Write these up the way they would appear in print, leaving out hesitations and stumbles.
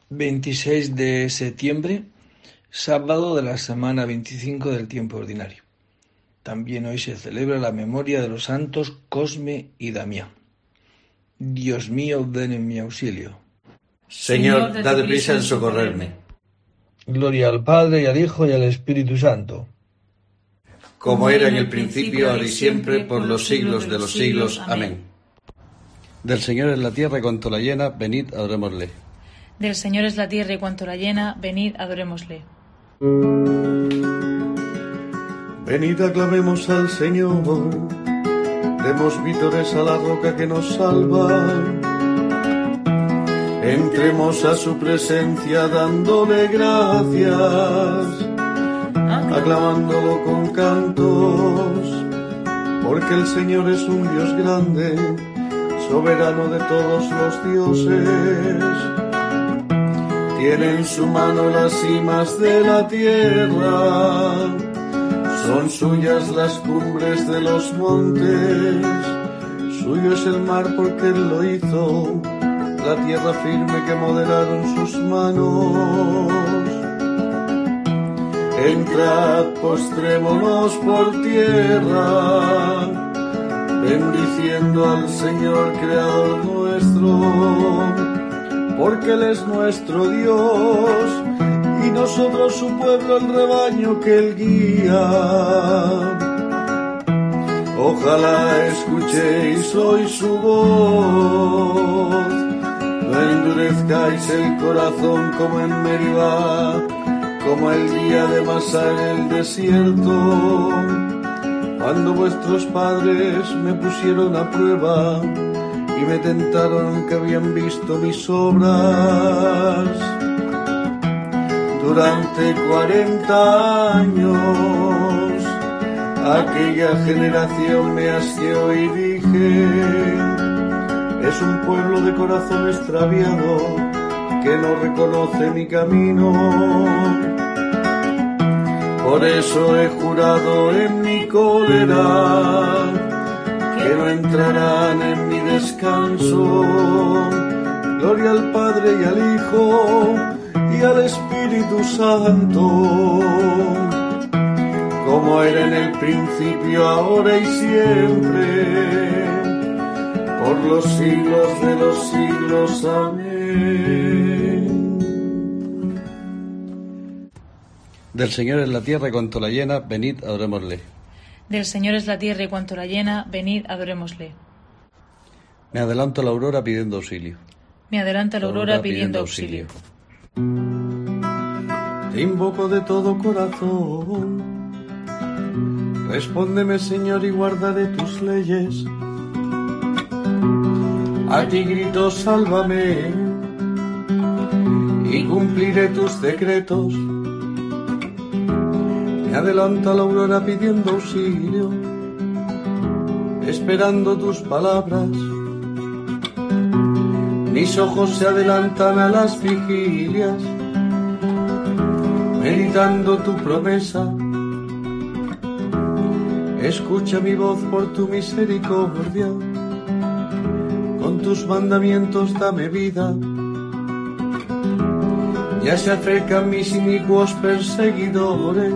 26 de septiembre, sábado de la semana 25 del tiempo ordinario. También hoy se celebra la memoria de los santos Cosme y Damián. Dios mío, ven en mi auxilio. Señor, dad prisa en socorrerme. Gloria al Padre, y al Hijo, y al Espíritu Santo. Como era en el principio, ahora y siempre, por los siglos de los siglos. Amén. Del Señor es la tierra y cuanto la llena, venid, adorémosle. Del Señor es la tierra y cuanto la llena, venid, adorémosle. Venid, aclamemos al Señor, demos vítores a la roca que nos salva. Entremos a su presencia dándole gracias, aclamándolo con cantos, porque el Señor es un Dios grande, soberano de todos los dioses. Tiene en su mano las cimas de la tierra, son suyas las cumbres de los montes, suyo es el mar porque Él lo hizo, la tierra firme que modelaron sus manos. Entrad, postrémonos por tierra, bendiciendo al Señor Creador nuestro, porque Él es nuestro Dios, y nosotros su pueblo, el rebaño que Él guía. Ojalá escuchéis hoy su voz, no endurezcáis el corazón como en Meribá, como el día de Masá en el desierto, cuando vuestros padres me pusieron a prueba y me tentaron aunque habían visto mis obras. Durante 40 años aquella generación me asqueó y dije: es un pueblo de corazón extraviado que no reconoce mi camino. Por eso he jurado en mi cólera que no entrarán en mi descanso. Gloria al Padre y al Hijo y al Espíritu Santo, como era en el principio, ahora y siempre, por los siglos de los siglos. Amén. Del Señor es la tierra y cuanto la llena, venid, adorémosle. Del Señor es la tierra y cuanto la llena, venid, adorémosle. Me adelanto a la aurora pidiendo auxilio. Me adelanta la aurora pidiendo auxilio. Te invoco de todo corazón, respóndeme, Señor, y guardaré tus leyes. A ti grito, sálvame, y cumpliré tus decretos. Me adelanta la aurora pidiendo auxilio, esperando tus palabras. Mis ojos se adelantan a las vigilias, meditando tu promesa. Escucha mi voz por tu misericordia, con tus mandamientos dame vida. Ya se acercan mis inicuos perseguidores,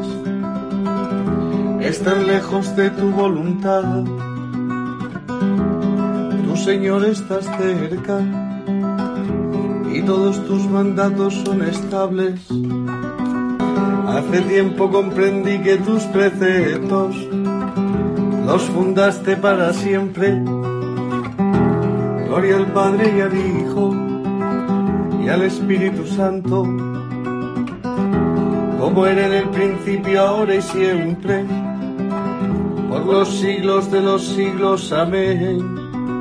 están lejos de tu voluntad. Tu Señor estás cerca, y todos tus mandatos son estables. Hace tiempo comprendí que tus preceptos los fundaste para siempre. Gloria al Padre y al Hijo y al Espíritu Santo, como era en el principio, ahora y siempre, por los siglos de los siglos. Amén.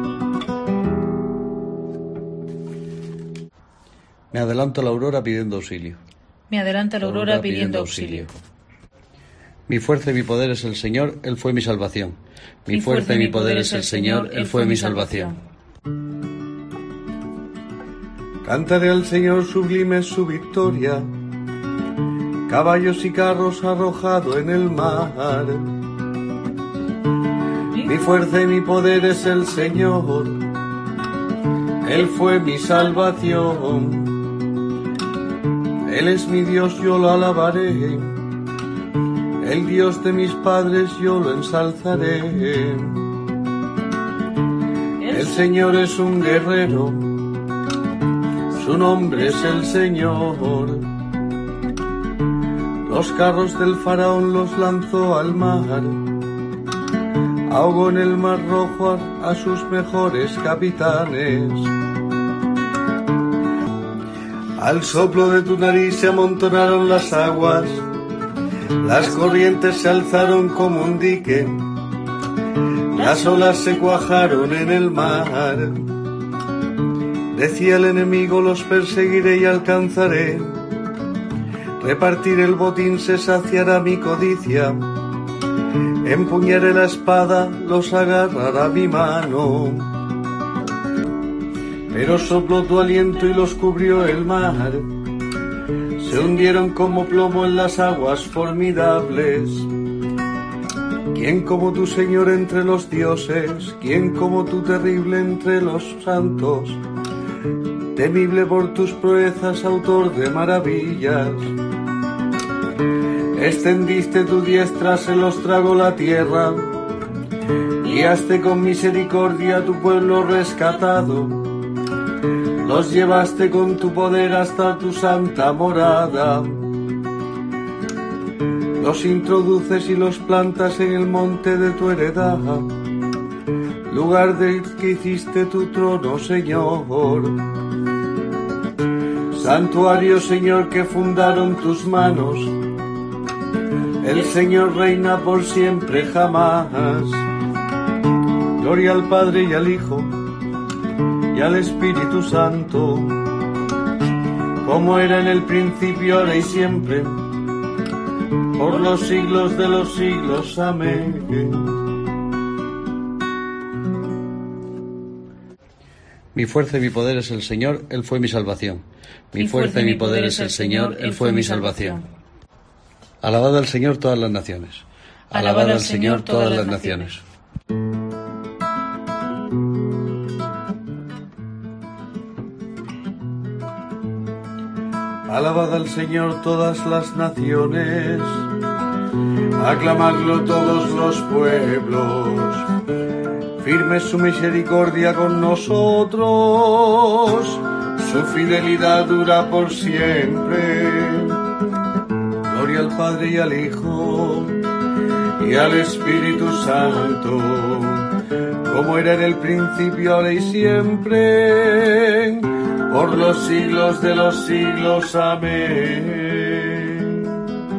Me adelanto a la aurora pidiendo auxilio. Me adelanta la aurora pidiendo auxilio. Mi fuerza y mi poder es el Señor, Él fue mi salvación. Mi fuerza y mi poder es el Señor, Él fue mi salvación. Cantaré al Señor, sublime es su victoria, caballos y carros arrojado en el mar. Mi fuerza y mi poder es el Señor, Él fue mi salvación. Él es mi Dios, yo lo alabaré. El Dios de mis padres, yo lo ensalzaré. El Señor es un guerrero, su nombre es el Señor. Los carros del faraón los lanzó al mar, ahogó en el mar rojo a sus mejores capitanes. Al soplo de tu nariz se amontonaron las aguas, las corrientes se alzaron como un dique, las olas se cuajaron en el mar. Decía el enemigo, los perseguiré y alcanzaré. Repartir el botín se saciará mi codicia. Empuñaré la espada, los agarrará mi mano. Pero sopló tu aliento y los cubrió el mar. Se hundieron como plomo en las aguas formidables. ¿Quién como tu Señor entre los dioses? ¿Quién como tú terrible entre los santos? Temible por tus proezas, autor de maravillas. Extendiste tu diestra, se los tragó la tierra. Guiaste con misericordia a tu pueblo rescatado. Los llevaste con tu poder hasta tu santa morada. Los introduces y los plantas en el monte de tu heredad, lugar del que hiciste tu trono, Señor. Santuario, Señor, que fundaron tus manos. El Señor reina por siempre, jamás. Gloria al Padre y al Hijo y al Espíritu Santo, como era en el principio, ahora y siempre, por los siglos de los siglos. Amén. Mi fuerza y mi poder es el Señor, Él fue mi salvación. Mi fuerza y mi poder es el Señor, Él fue mi salvación. Alabad al Señor todas las naciones. Alabad al Señor todas las naciones. Alabad al Señor todas las naciones, aclamadlo todos los pueblos. Firme es su misericordia con nosotros, su fidelidad dura por siempre. Gloria al Padre y al Hijo y al Espíritu Santo, como era en el principio, ahora y siempre, por los siglos de los siglos. Amén.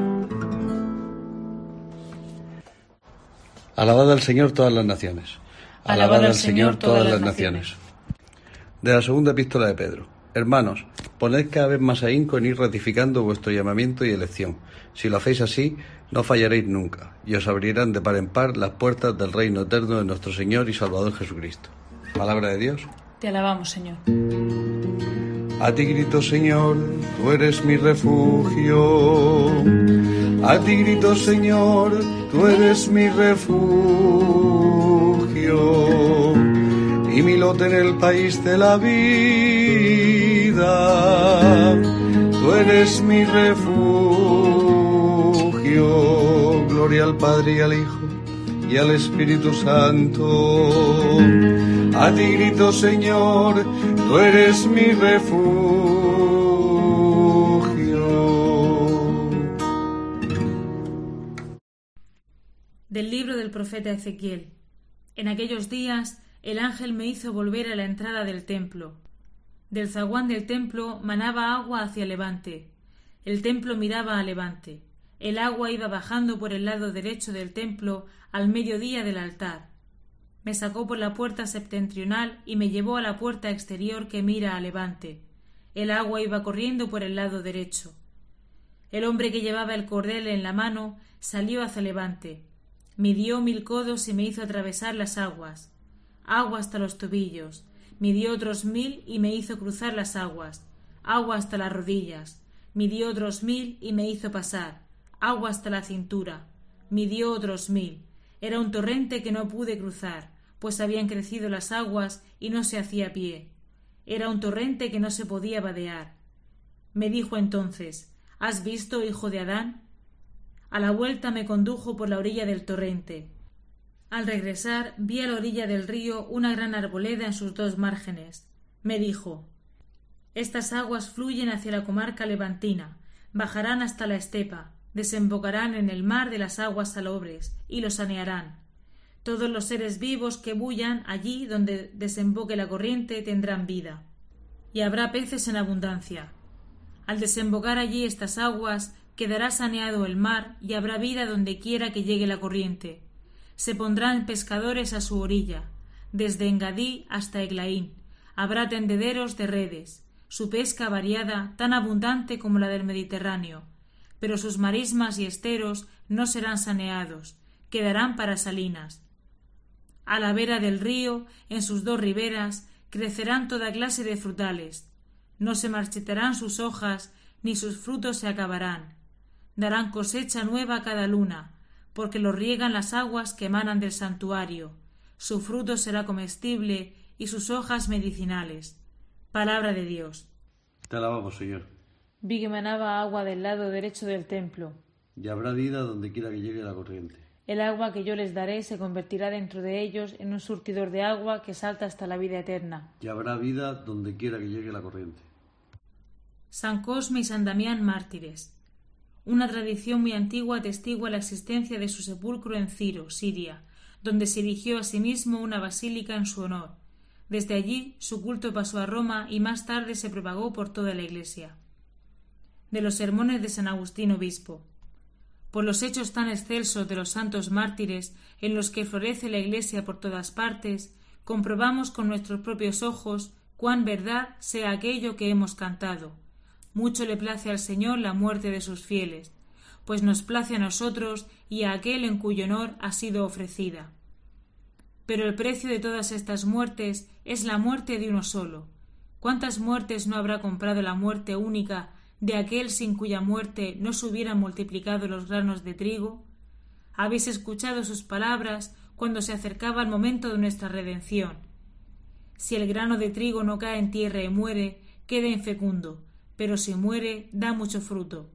Alabad al Señor todas las naciones. Alabad al Señor todas las naciones. De la segunda epístola de Pedro. Hermanos, poned cada vez más ahínco en ir ratificando vuestro llamamiento y elección. Si lo hacéis así, no fallaréis nunca, y os abrirán de par en par las puertas del reino eterno de nuestro Señor y Salvador Jesucristo. Palabra de Dios. Te alabamos, Señor. A ti grito, Señor, tú eres mi refugio. A ti grito, Señor, tú eres mi refugio y mi lote en el país de la vida. Tú eres mi refugio. Gloria al Padre y al Hijo y al Espíritu Santo. A ti grito, Señor, tú eres mi refugio. Del libro del profeta Ezequiel. En aquellos días el ángel me hizo volver a la entrada del templo. Del zaguán del templo manaba agua hacia levante. El templo miraba a levante. El agua iba bajando por el lado derecho del templo al mediodía del altar. Me sacó por la puerta septentrional y me llevó a la puerta exterior que mira a levante. El agua iba corriendo por el lado derecho. El hombre que llevaba el cordel en la mano salió hacia levante. Midió 1000 codos y me hizo atravesar las aguas. Agua hasta los tobillos. Midió otros 1000 y me hizo cruzar las aguas. Agua hasta las rodillas. Midió otros 1000 y me hizo pasar. Agua hasta la cintura. Midió otros 1000. Era un torrente que no pude cruzar, pues habían crecido las aguas y no se hacía pie. Era un torrente que no se podía vadear. Me dijo entonces: ¿Has visto, hijo de Adán? A la vuelta me condujo por la orilla del torrente. Al regresar vi a la orilla del río una gran arboleda en sus dos márgenes. Me dijo: estas aguas fluyen hacia la comarca levantina, bajarán hasta la estepa, desembocarán en el mar de las aguas salobres y lo sanearán. Todos los seres vivos que bullan allí donde desemboque la corriente tendrán vida, y habrá peces en abundancia. Al desembocar allí estas aguas, quedará saneado el mar y habrá vida donde quiera que llegue la corriente. Se pondrán pescadores a su orilla, desde Engadí hasta Eglaín. Habrá tendederos de redes, su pesca variada, tan abundante como la del Mediterráneo, pero sus marismas y esteros no serán saneados, quedarán para salinas. A la vera del río, en sus dos riberas, crecerán toda clase de frutales. No se marchitarán sus hojas, ni sus frutos se acabarán. Darán cosecha nueva cada luna, porque los riegan las aguas que emanan del santuario. Su fruto será comestible y sus hojas medicinales. Palabra de Dios. Te alabamos, Señor. Vi que manaba agua del lado derecho del templo. Y habrá vida donde quiera que llegue la corriente. El agua que yo les daré se convertirá dentro de ellos en un surtidor de agua que salta hasta la vida eterna. Y habrá vida donde quiera que llegue la corriente. San Cosme y San Damián mártires. Una tradición muy antigua atestigua la existencia de su sepulcro en Ciro, Siria, donde se erigió asimismo una basílica en su honor. Desde allí su culto pasó a Roma y más tarde se propagó por toda la Iglesia. De los sermones de San Agustín Obispo. Por los hechos tan excelsos de los santos mártires, en los que florece la Iglesia por todas partes, comprobamos con nuestros propios ojos cuán verdad sea aquello que hemos cantado. Mucho le place al Señor la muerte de sus fieles, pues nos place a nosotros y a aquel en cuyo honor ha sido ofrecida. Pero el precio de todas estas muertes es la muerte de uno solo. ¿Cuántas muertes no habrá comprado la muerte única de aquel sin cuya muerte no se hubieran multiplicado los granos de trigo? Habéis escuchado sus palabras cuando se acercaba el momento de nuestra redención. Si el grano de trigo no cae en tierra y muere, queda infecundo, pero si muere, da mucho fruto.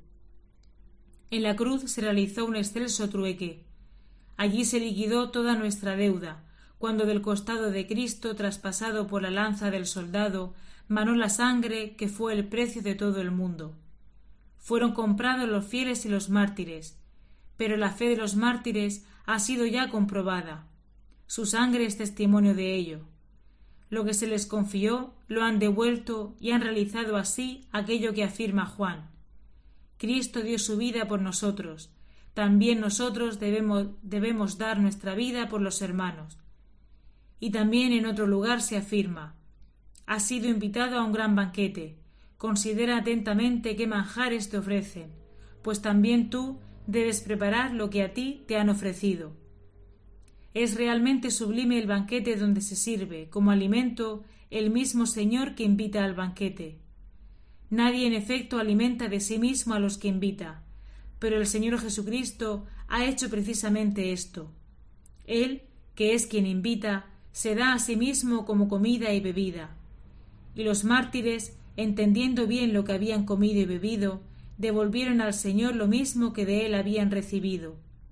En la cruz se realizó un excelso trueque. Allí se liquidó toda nuestra deuda, cuando del costado de Cristo, traspasado por la lanza del soldado, manó la sangre que fue el precio de todo el mundo. Fueron comprados los fieles y los mártires, pero la fe de los mártires ha sido ya comprobada. Su sangre es testimonio de ello. Lo que se les confió lo han devuelto y han realizado así aquello que afirma Juan. Cristo dio su vida por nosotros. También nosotros debemos dar nuestra vida por los hermanos. Y también en otro lugar se afirma: has sido invitado a un gran banquete. Considera atentamente qué manjares te ofrecen, pues también tú debes preparar lo que a ti te han ofrecido. Es realmente sublime el banquete donde se sirve, como alimento, el mismo Señor que invita al banquete. Nadie en efecto alimenta de sí mismo a los que invita, pero el Señor Jesucristo ha hecho precisamente esto. Él, que es quien invita, se da a sí mismo como comida y bebida. Y los mártires, entendiendo bien lo que habían comido y bebido, devolvieron al Señor lo mismo que de él habían recibido.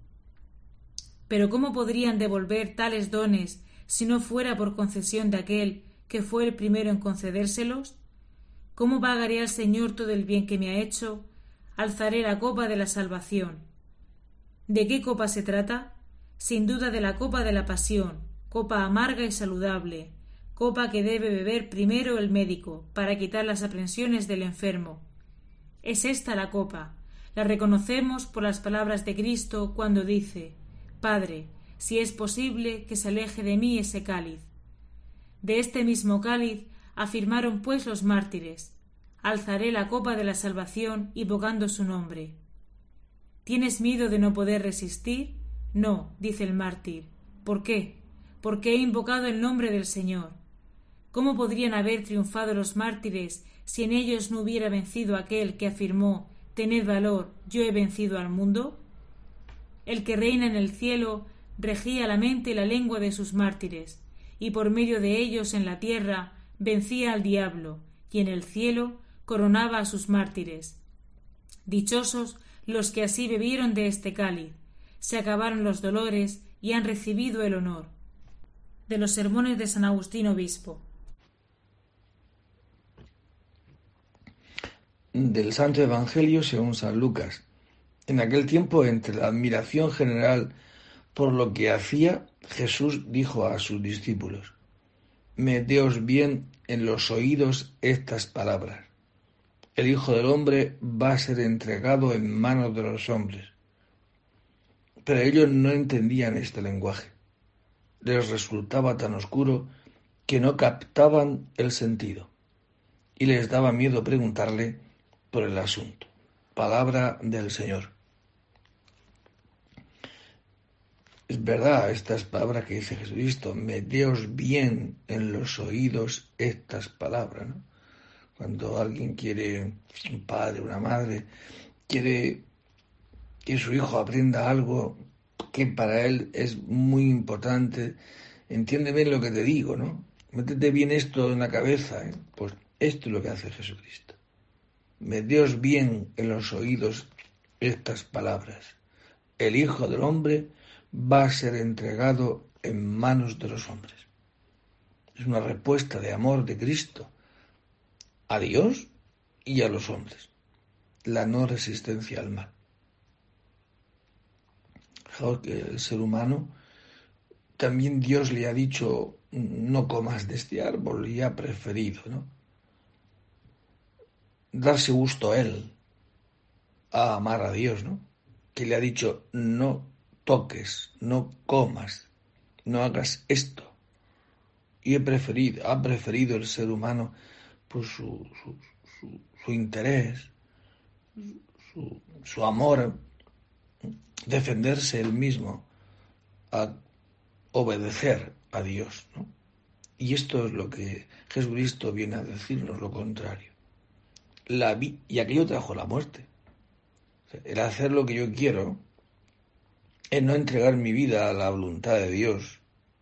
Pero ¿cómo podrían devolver tales dones si no fuera por concesión de aquel que fue el primero en concedérselos? ¿Cómo pagaré al Señor todo el bien que me ha hecho? Alzaré la copa de la salvación. ¿De qué copa se trata? Sin duda de la copa de la pasión, copa amarga y saludable, copa que debe beber primero el médico para quitar las aprensiones del enfermo. Es esta la copa. La reconocemos por las palabras de Cristo cuando dice: Padre, si es posible, que se aleje de mí ese cáliz. De este mismo cáliz afirmaron pues los mártires: alzaré la copa de la salvación invocando su nombre. ¿Tienes miedo de no poder resistir? No, dice el mártir. ¿Por qué? Porque he invocado el nombre del Señor. ¿Cómo podrían haber triunfado los mártires si en ellos no hubiera vencido aquel que afirmó: tened valor, yo he vencido al mundo? El que reina en el cielo regía la mente y la lengua de sus mártires, y por medio de ellos en la tierra vencía al diablo, y en el cielo coronaba a sus mártires. Dichosos los que así bebieron de este cáliz, se acabaron los dolores y han recibido el honor. De los sermones de San Agustín Obispo. Del Santo Evangelio según San Lucas. En aquel tiempo, entre la admiración general por lo que hacía, Jesús dijo a sus discípulos: Meteos bien en los oídos estas palabras. El Hijo del Hombre va a ser entregado en manos de los hombres. Pero ellos no entendían este lenguaje. Les resultaba tan oscuro que no captaban el sentido, y les daba miedo preguntarle por el asunto. Palabra del Señor. Es verdad estas palabras que dice Jesucristo: meteos bien en los oídos estas palabras, ¿no? Cuando alguien quiere, un padre, una madre, quiere que su hijo aprenda algo que para él es muy importante, entiende bien lo que te digo, ¿no? Métete bien esto en la cabeza, ¿eh? Pues esto es lo que hace Jesucristo. Meteos bien en los oídos estas palabras. El Hijo del Hombre va a ser entregado en manos de los hombres. Es una respuesta de amor de Cristo a Dios y a los hombres. La no resistencia al mal. Fijaos que el ser humano, también Dios le ha dicho: no comas de este árbol, y ha preferido, ¿no?, darse gusto a él, a amar a Dios, ¿no? Que le ha dicho: no toques, no comas, no hagas esto. Y ha preferido el ser humano pues su interés, su amor, defenderse él mismo, a obedecer a Dios, ¿no? Y esto es lo que Jesucristo viene a decirnos, lo contrario. Y aquello trajo la muerte. O sea, el hacer lo que yo quiero, el no entregar mi vida a la voluntad de Dios,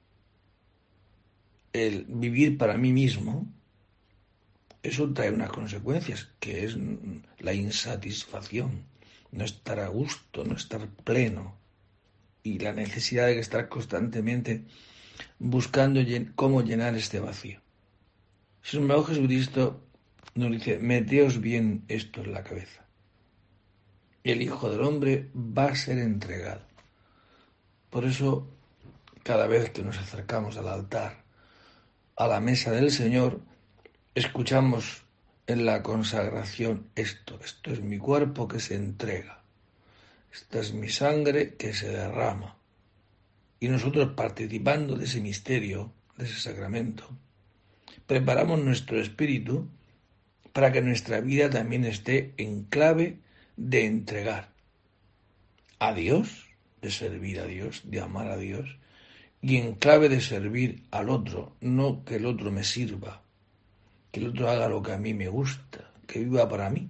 el vivir para mí mismo, eso trae unas consecuencias, que es la insatisfacción, no estar a gusto, no estar pleno, y la necesidad de estar constantemente buscando cómo llenar este vacío. Sin embargo, Jesucristo nos dice: meteos bien esto en la cabeza. El Hijo del Hombre va a ser entregado. Por eso, cada vez que nos acercamos al altar, a la mesa del Señor, escuchamos en la consagración esto es mi cuerpo que se entrega, esta es mi sangre que se derrama. Y nosotros, participando de ese misterio, de ese sacramento, preparamos nuestro espíritu para que nuestra vida también esté en clave de entregar a Dios, de servir a Dios, de amar a Dios, y en clave de servir al otro, no que el otro me sirva, que el otro haga lo que a mí me gusta, que viva para mí.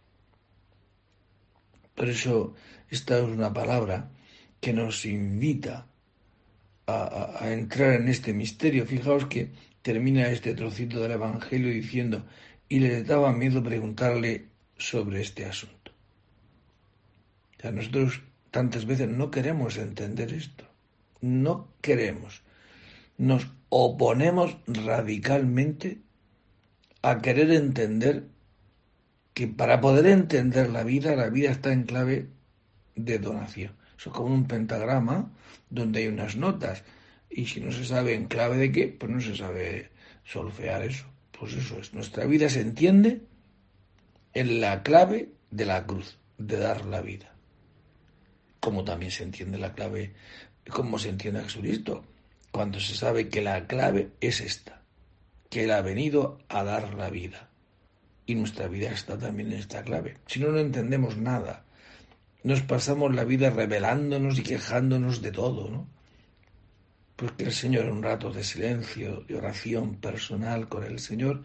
Por eso esta es una palabra que nos invita a entrar en este misterio. Fijaos que termina este trocito del Evangelio diciendo: y les daba miedo preguntarle sobre este asunto. O sea, nosotros tantas veces no queremos entender esto. No queremos. Nos oponemos radicalmente a querer entender que para poder entender la vida está en clave de donación. Eso es como un pentagrama donde hay unas notas, y si no se sabe en clave de qué, pues no se sabe solfear eso. Pues eso es. Nuestra vida se entiende en la clave de la cruz, de dar la vida. Como también se entiende la clave, como se entiende a Jesucristo, cuando se sabe que la clave es esta, que Él ha venido a dar la vida. Y nuestra vida está también en esta clave. Si no, no entendemos nada. Nos pasamos la vida rebelándonos y quejándonos de todo, ¿no? Porque el Señor, en un rato de silencio, de oración personal con el Señor,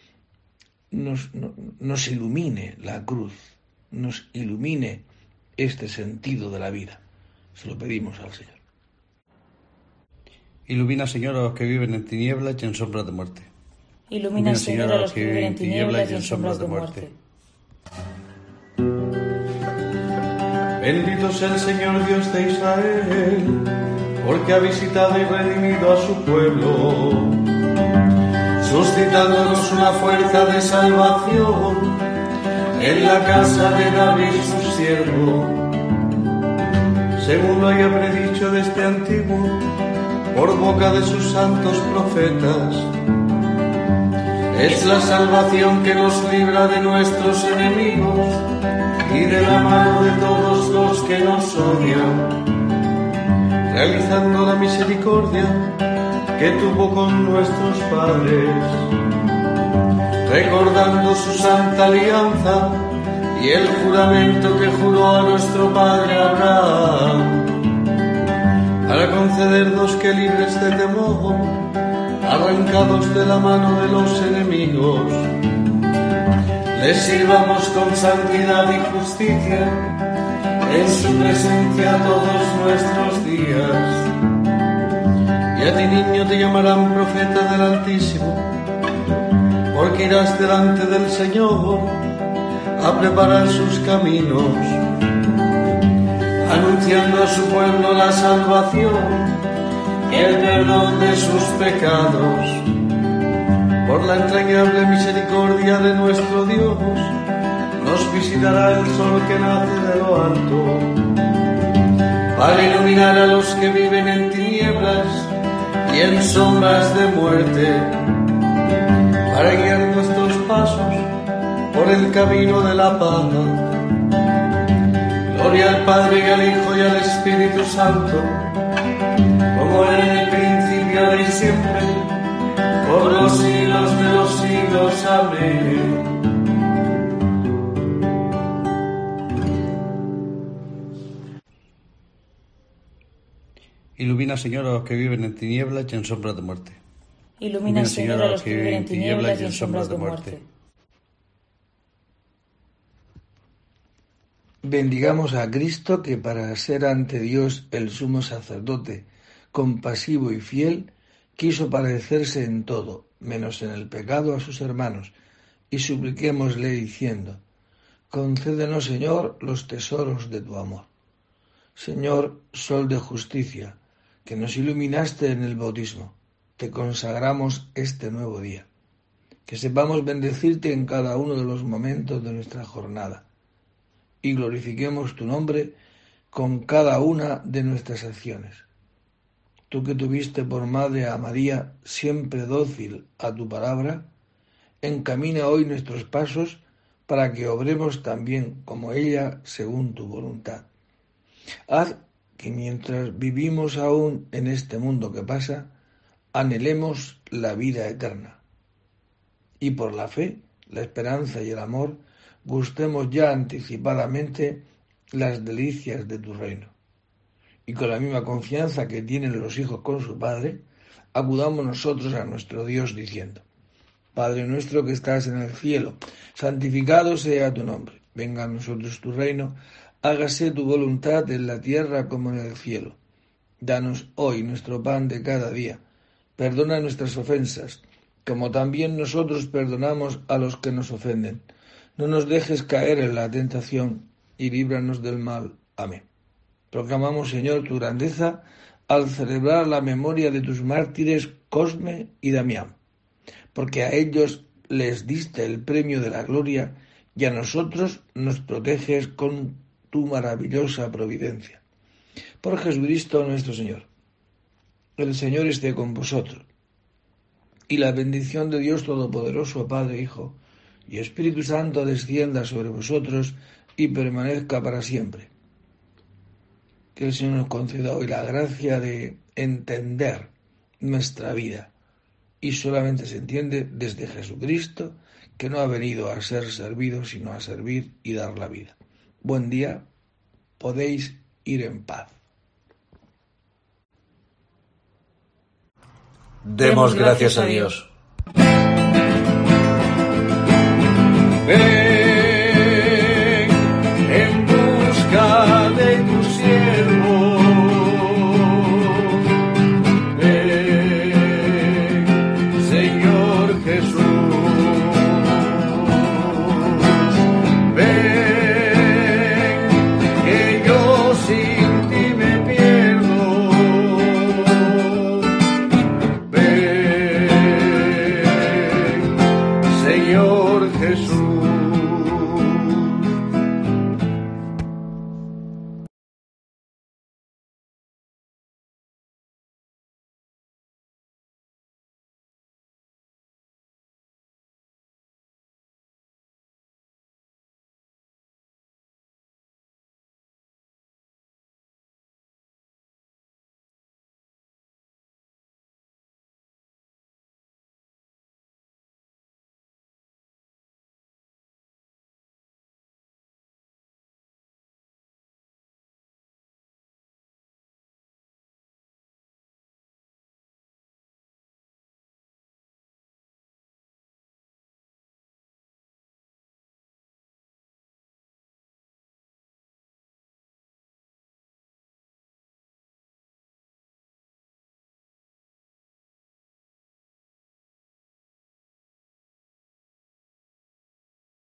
nos ilumine la cruz, nos ilumine este sentido de la vida. Se lo pedimos al Señor. Ilumina, Señor, a los que viven en tinieblas y en sombras de muerte. Ilumina, Señor, a los que viven en tinieblas y en sombras de muerte. Bendito sea el Señor Dios de Israel, porque ha visitado y redimido a su pueblo, suscitándonos una fuerza de salvación en la casa de David su siervo, según lo haya predicho desde antiguo por boca de sus santos profetas. Es la salvación que nos libra de nuestros enemigos y de la mano de todos los que nos odian, realizando la misericordia que tuvo con nuestros padres, recordando su santa alianza y el juramento que juró a nuestro padre Abraham, para concedernos que libres de temor, arrancados de la mano de los enemigos, les sirvamos con santidad y justicia en su presencia todos nuestros días. Y a ti, niño, te llamarán profeta del Altísimo, porque irás delante del Señor a preparar sus caminos, anunciando a su pueblo la salvación y el perdón de sus pecados. Por la entrañable misericordia de nuestro Dios, nos visitará el sol que nace de lo alto, para iluminar a los que viven en tinieblas y en sombras de muerte, para guiar nuestros pasos por el camino de la paz. Gloria al Padre y al Hijo y al Espíritu Santo, como era en el principio, ahora y siempre, por los siglos de los siglos. Amén. Ilumina, Señor, a los que viven en tinieblas y en sombras de muerte. Ilumina, Señor, a los que viven en tinieblas y en sombras de muerte. Bendigamos a Cristo, que para ser ante Dios el sumo sacerdote, compasivo y fiel, quiso parecerse en todo, menos en el pecado, a sus hermanos, y supliquémosle diciendo: concédenos, Señor, los tesoros de tu amor. Señor, sol de justicia, que nos iluminaste en el bautismo, te consagramos este nuevo día. Que sepamos bendecirte en cada uno de los momentos de nuestra jornada, y glorifiquemos tu nombre con cada una de nuestras acciones. Tú que tuviste por madre a María, siempre dócil a tu palabra, encamina hoy nuestros pasos para que obremos también como ella según tu voluntad. Haz que mientras vivimos aún en este mundo que pasa, anhelemos la vida eterna. Y por la fe, la esperanza y el amor, gustemos ya anticipadamente las delicias de tu reino. Y con la misma confianza que tienen los hijos con su Padre, acudamos nosotros a nuestro Dios diciendo: Padre nuestro que estás en el cielo, santificado sea tu nombre. Venga a nosotros tu reino, hágase tu voluntad en la tierra como en el cielo. Danos hoy nuestro pan de cada día. Perdona nuestras ofensas, como también nosotros perdonamos a los que nos ofenden. No nos dejes caer en la tentación y líbranos del mal. Amén. Proclamamos, Señor, tu grandeza al celebrar la memoria de tus mártires Cosme y Damián, porque a ellos les diste el premio de la gloria y a nosotros nos proteges con tu maravillosa providencia. Por Jesucristo nuestro Señor. El Señor esté con vosotros, y la bendición de Dios Todopoderoso, Padre, Hijo y Espíritu Santo descienda sobre vosotros y permanezca para siempre. Que el Señor nos conceda hoy la gracia de entender nuestra vida, y solamente se entiende desde Jesucristo, que no ha venido a ser servido, sino a servir y dar la vida. Buen día, podéis ir en paz. Demos gracias a Dios. Ven en busca de tu siervo. Ven, Señor Jesús. Ven, que yo Señor Jesús.